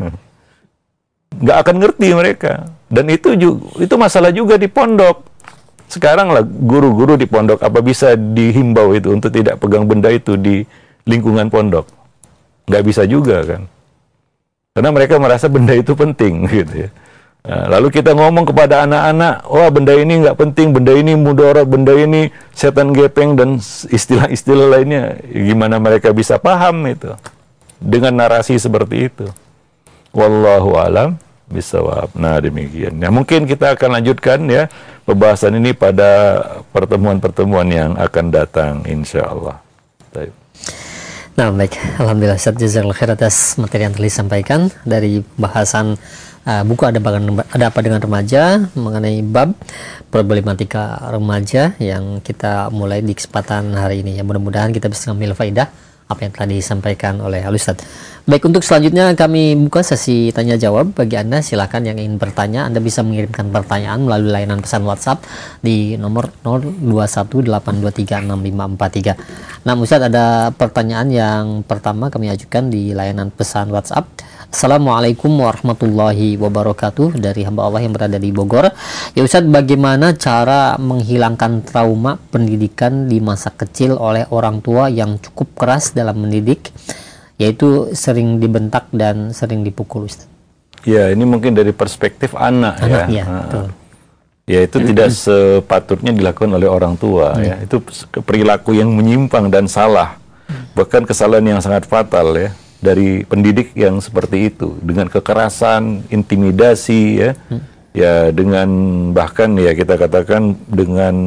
nggak akan ngerti mereka, dan itu juga, itu masalah juga di pondok. Sekarang lah guru-guru di pondok apa bisa dihimbau itu untuk tidak pegang benda itu di lingkungan pondok? Nggak bisa juga kan. Karena mereka merasa benda itu penting, gitu ya. Nah, lalu kita ngomong kepada anak-anak, wah benda ini nggak penting, benda ini mudarat, benda ini setan gepeng dan istilah-istilah lainnya. Gimana mereka bisa paham itu dengan narasi seperti itu? Wallahu alam bisawab. Nah demikian. Nah mungkin kita akan lanjutkan ya pembahasan ini pada pertemuan-pertemuan yang akan datang, insya Allah. Baik. Nah baik, alhamdulillah Ustaz, jazakallahu khair atas materi yang telah disampaikan dari bahasan uh, buku ada, ada apa dengan remaja mengenai bab problematika remaja yang kita mulai di kesempatan hari ini. Ya, mudah-mudahan kita bisa mengambil faidah apa yang telah disampaikan oleh Al-Ustaz. Baik, untuk selanjutnya kami buka sesi tanya jawab. Bagi Anda silakan yang ingin bertanya, Anda bisa mengirimkan pertanyaan melalui layanan pesan WhatsApp di nomor nol dua satu delapan dua tiga enam lima empat tiga. Nah, Ustaz, ada pertanyaan yang pertama kami ajukan di layanan pesan WhatsApp. Assalamualaikum warahmatullahi wabarakatuh, dari hamba Allah yang berada di Bogor. Ya Ustaz, bagaimana cara menghilangkan trauma pendidikan di masa kecil oleh orang tua yang cukup keras dalam mendidik, yaitu sering dibentak dan sering dipukul, Ustaz? Ya, ini mungkin dari perspektif anak, anak ya. ya, betul. Ya, itu tidak sepatutnya dilakukan oleh orang tua, hmm. ya. Itu perilaku yang menyimpang dan salah. Bahkan kesalahan yang sangat fatal ya dari pendidik yang seperti itu, dengan kekerasan, intimidasi ya. Hmm. Ya, dengan bahkan ya kita katakan dengan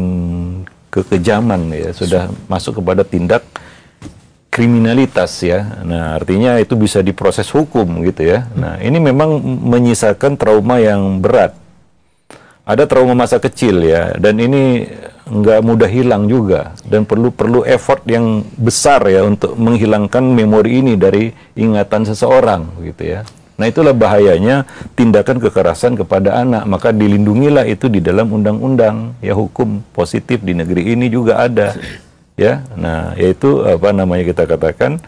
kekejaman ya, sudah masuk kepada tindak kriminalitas ya. Nah, artinya itu bisa diproses hukum gitu ya. Nah, ini memang menyisakan trauma yang berat. Ada trauma masa kecil ya, dan ini nggak mudah hilang juga, dan perlu perlu effort yang besar ya untuk menghilangkan memori ini dari ingatan seseorang gitu ya. Nah, itulah bahayanya tindakan kekerasan kepada anak. Maka dilindungilah itu di dalam undang-undang. Ya, hukum positif di negeri ini juga ada. Ya, nah, yaitu apa namanya kita katakan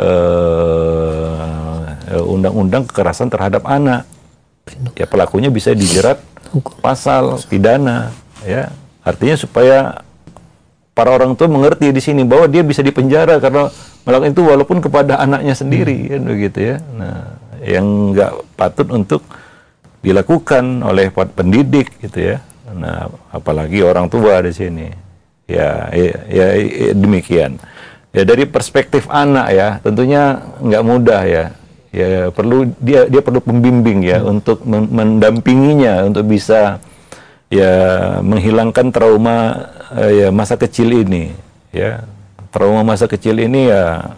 uh, undang-undang kekerasan terhadap anak. Ya, pelakunya bisa dijerat pasal pidana. Ya, artinya supaya para orang tua mengerti di sini bahwa dia bisa dipenjara karena melakukan itu walaupun kepada anaknya sendiri, hmm. kan begitu ya. Nah, yang nggak patut untuk dilakukan oleh pendidik gitu ya. Nah, apalagi orang tua di sini. Ya, ya, ya, ya demikian. Ya, dari perspektif anak ya, tentunya nggak mudah ya. Ya, perlu dia dia perlu pembimbing ya hmm. untuk mendampinginya untuk bisa ya menghilangkan trauma ya masa kecil ini ya. Trauma masa kecil ini ya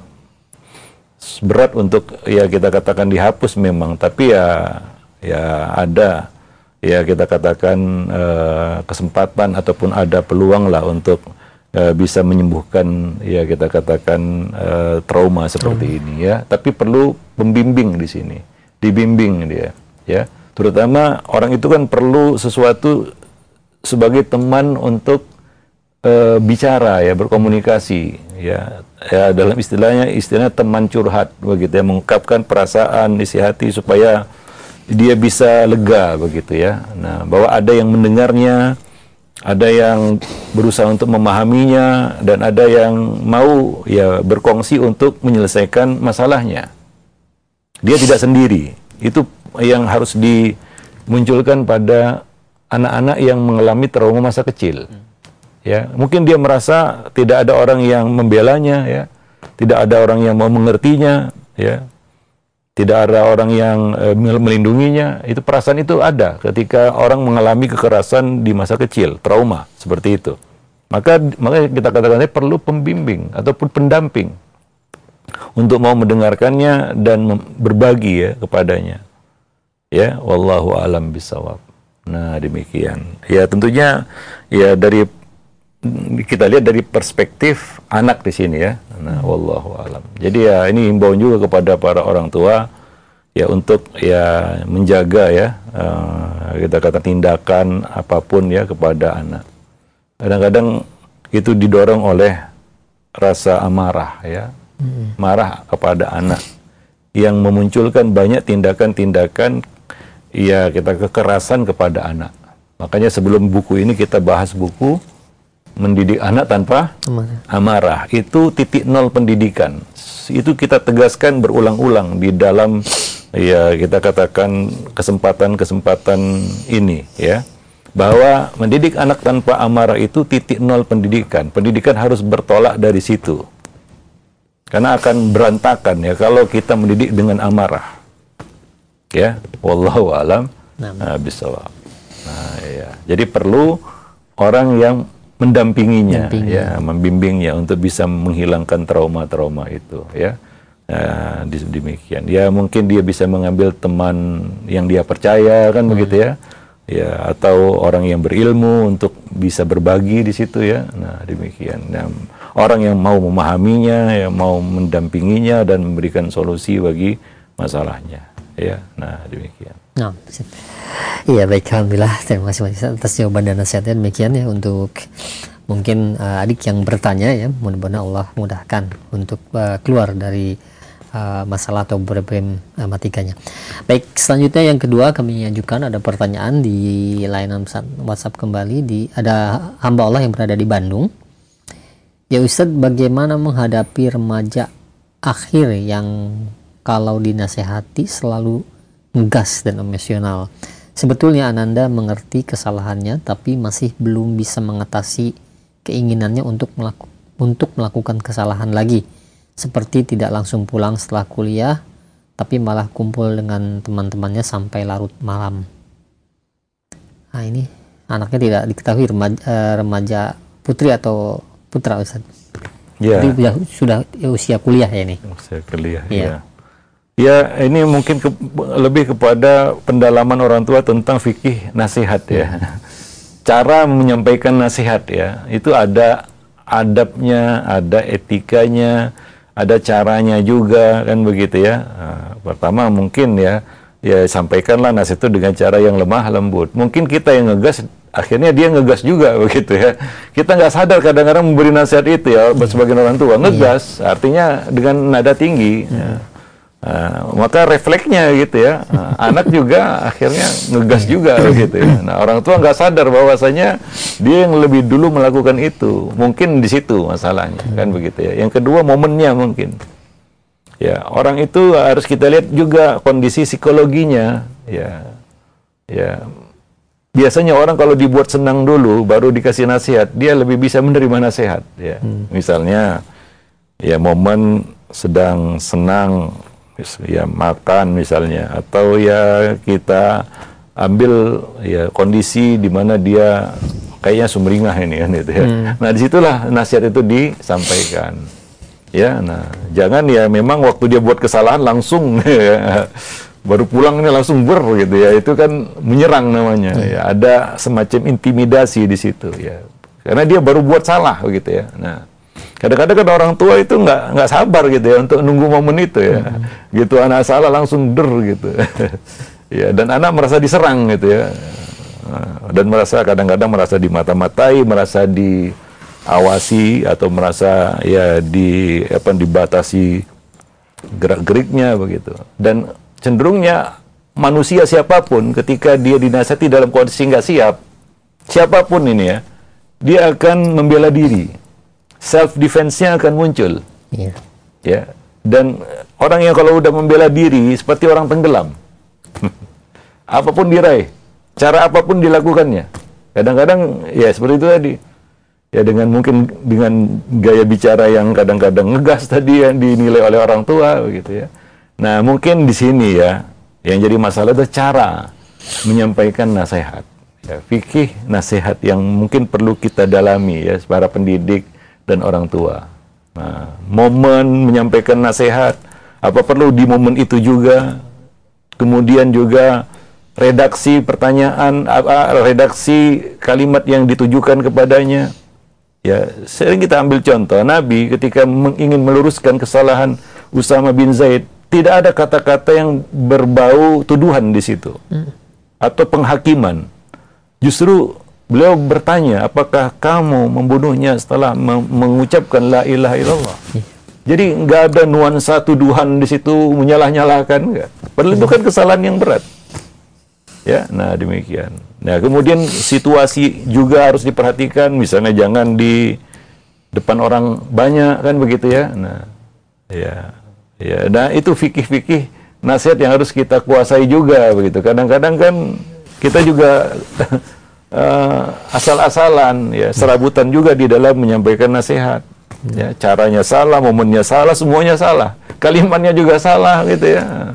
berat untuk ya kita katakan dihapus memang, tapi ya ya ada ya kita katakan uh, kesempatan ataupun ada peluang lah untuk uh, bisa menyembuhkan ya kita katakan uh, trauma seperti trauma. ini ya. Tapi perlu pembimbing di sini, dibimbing dia ya. Terutama orang itu kan perlu sesuatu sebagai teman untuk uh, bicara ya, berkomunikasi ya. Ya, dalam istilahnya istilahnya teman curhat begitu ya, mengungkapkan perasaan isi hati supaya dia bisa lega begitu ya. Nah, bahwa ada yang mendengarnya, ada yang berusaha untuk memahaminya, dan ada yang mau ya berkongsi untuk menyelesaikan masalahnya. Dia tidak sendiri. Itu yang harus dimunculkan pada anak-anak yang mengalami trauma masa kecil. Ya, mungkin dia merasa tidak ada orang yang membelanya, ya, tidak ada orang yang mau mengertinya, ya, tidak ada orang yang e, melindunginya. Itu perasaan itu ada ketika orang mengalami kekerasan di masa kecil, trauma seperti itu. Maka, maka kita katakan perlu pembimbing ataupun pendamping untuk mau mendengarkannya dan berbagi ya kepadanya. Ya, wallahu alam bisawab. Nah, demikian. Ya, tentunya ya dari kita lihat dari perspektif anak di sini ya. Nah, wallahu alam. Jadi ya ini himbauan juga kepada para orang tua ya untuk ya menjaga ya uh, kita kata tindakan apapun ya kepada anak. Kadang-kadang itu didorong oleh rasa amarah ya. Hmm. Marah kepada anak yang memunculkan banyak tindakan-tindakan ya kita kekerasan kepada anak. Makanya sebelum buku ini kita bahas buku Mendidik Anak Tanpa Amarah. Amarah. Itu titik nol pendidikan. Itu kita tegaskan berulang-ulang di dalam ya kita katakan kesempatan-kesempatan ini ya. Bahwa mendidik anak tanpa amarah itu titik nol pendidikan. Pendidikan harus bertolak dari situ. Karena akan berantakan ya kalau kita mendidik dengan amarah. Ya, wallahu alam bisawab. Nah, ya. Jadi perlu orang yang mendampinginya, Dampingi. ya, membimbingnya untuk bisa menghilangkan trauma-trauma itu, ya. Nah, demikian. Ya, mungkin dia bisa mengambil teman yang dia percaya, kan hmm. begitu ya. Ya, atau orang yang berilmu untuk bisa berbagi di situ ya. Nah, demikian. Nah, orang yang mau memahaminya, yang mau mendampinginya dan memberikan solusi bagi masalahnya, ya. Nah, demikian. Nah, iya baik, alhamdulillah, terima kasih atas jawaban dan nasihatnya. Demikian ya untuk mungkin uh, adik yang bertanya ya, mudah-mudahan Allah mudahkan untuk uh, keluar dari uh, masalah atau problematikanya. Baik, selanjutnya yang kedua kami ajukan ada pertanyaan di layanan WhatsApp kembali, di ada hamba Allah yang berada di Bandung. Ya Ustadz, bagaimana menghadapi remaja akhir yang kalau dinasehati selalu ngegas dan emosional? Sebetulnya Ananda mengerti kesalahannya, tapi masih belum bisa mengatasi keinginannya untuk melaku, untuk melakukan kesalahan lagi. Seperti tidak langsung pulang setelah kuliah, tapi malah kumpul dengan teman-temannya sampai larut malam. Nah, ini anaknya tidak diketahui remaja, remaja putri atau putra, Ustaz. Ya. Jadi sudah, sudah usia kuliah ya ini. Usia kuliah, ya. ya. Ya, ini mungkin ke, lebih kepada pendalaman orang tua tentang fikih nasihat ya. Cara menyampaikan nasihat ya, itu ada adabnya, ada etikanya, ada caranya juga kan begitu ya. Nah, pertama mungkin ya ya sampaikanlah nasihat itu dengan cara yang lemah lembut. Mungkin kita yang ngegas, akhirnya dia ngegas juga begitu ya. Kita nggak sadar kadang-kadang memberi nasihat itu ya, sebagai orang tua ngegas, artinya dengan nada tinggi. Ya. Uh, maka refleksnya gitu ya, uh, anak juga akhirnya ngegas juga gitu ya. Nah, orang tua nggak sadar bahwasanya dia yang lebih dulu melakukan itu, mungkin di situ masalahnya kan begitu ya. Yang kedua momennya mungkin ya, orang itu harus kita lihat juga kondisi psikologinya ya. Ya biasanya orang kalau dibuat senang dulu baru dikasih nasihat, dia lebih bisa menerima nasihat ya. Hmm. Misalnya ya momen sedang senang ya makan misalnya, atau ya kita ambil ya kondisi di mana dia kayaknya sumringah ini kan itu ya. Hmm. Nah disitulah nasihat itu disampaikan ya. Nah jangan ya memang waktu dia buat kesalahan langsung ya, baru pulang ini langsung ber gitu ya, itu kan menyerang namanya. Hmm. Ya ada semacam intimidasi di situ ya, karena dia baru buat salah gitu ya. Nah kadang-kadang kan orang tua itu nggak nggak sabar gitu ya untuk nunggu momen itu ya. Hmm. Gitu anak salah langsung der gitu. Ya, dan anak merasa diserang gitu ya. Dan merasa kadang-kadang merasa dimata-matai, merasa diawasi atau merasa ya di apa dibatasi gerak-geriknya begitu. Dan cenderungnya manusia siapapun ketika dia dinasihati dalam kondisi nggak siap, siapapun ini ya, dia akan membela diri. Self defense-nya akan muncul. Yeah. Ya. Dan orang yang kalau udah membela diri seperti orang tenggelam. Apapun diraih, cara apapun dilakukannya. Kadang-kadang ya seperti itu tadi. Ya dengan mungkin dengan gaya bicara yang kadang-kadang ngegas tadi yang dinilai oleh orang tua begitu ya. Nah, mungkin di sini ya yang jadi masalah itu cara menyampaikan nasihat. Ya, fikih nasihat yang mungkin perlu kita dalami ya para pendidik dan orang tua. Nah, momen menyampaikan nasihat, apa perlu di momen itu juga, kemudian juga redaksi pertanyaan, apa, redaksi kalimat yang ditujukan kepadanya. Ya, sering kita ambil contoh, Nabi ketika ingin meluruskan kesalahan Usama bin Zaid, tidak ada kata-kata yang berbau tuduhan di situ, hmm. atau penghakiman. Justru beliau bertanya, apakah kamu membunuhnya setelah mengucapkan la ilaha illallah? Jadi nggak ada nuansa tuduhan di situ, menyalah-nyalahkan, nggak. Padahal itu kan kesalahan yang berat. Ya, nah demikian. Nah kemudian situasi juga harus diperhatikan, misalnya jangan di depan orang banyak kan begitu ya. Nah, ya, ya. Nah itu fikih-fikih nasihat yang harus kita kuasai juga begitu. Kadang-kadang kan kita juga Uh, asal-asalan ya, serabutan juga di dalam menyampaikan nasihat ya, caranya salah, momennya salah, semuanya salah, kalimatnya juga salah gitu ya.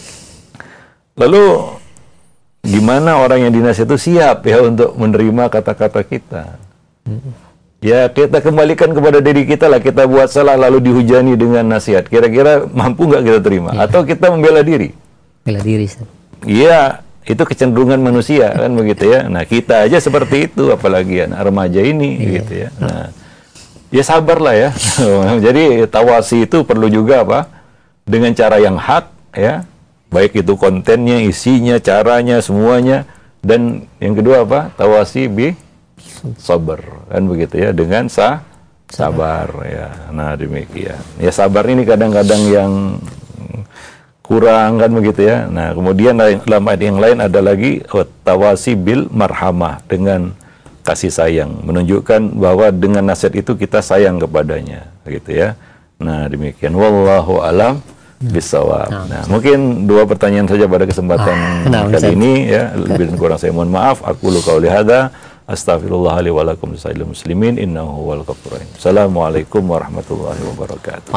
Lalu gimana orang yang dinasihat itu siap ya untuk menerima kata-kata kita? Ya kita kembalikan kepada diri kita lah, kita buat salah lalu dihujani dengan nasihat, kira-kira mampu nggak kita terima? Ya. Atau kita membela diri? Bela diri. Iya. Itu kecenderungan manusia kan begitu ya. Nah kita aja seperti itu, apalagi anak remaja ini iya. Gitu ya. Nah ya sabarlah ya. Jadi tawasi itu perlu juga apa? Dengan cara yang hak ya. Baik itu kontennya, isinya, caranya, semuanya. Dan yang kedua apa? Tawasi bi sabar kan begitu ya. Dengan sah sabar ya. Nah demikian. Ya sabar ini kadang-kadang yang kurang kan begitu ya. Nah kemudian dalam ayat yang lain ada lagi tawasi bil marhamah, dengan kasih sayang, menunjukkan bahwa dengan nasihat itu kita sayang kepadanya gitu ya. Nah demikian, wallahu alam bisawab. Nah, nah mungkin dua pertanyaan saja pada kesempatan ah, nah, kali ini ya, lebih dan kurang saya mohon maaf. Aku lu qauli hadza astaghfirullah li wa lakum lisa'il muslimin innahu huwal ghafurur rahim. Assalamualaikum warahmatullahi wabarakatuh.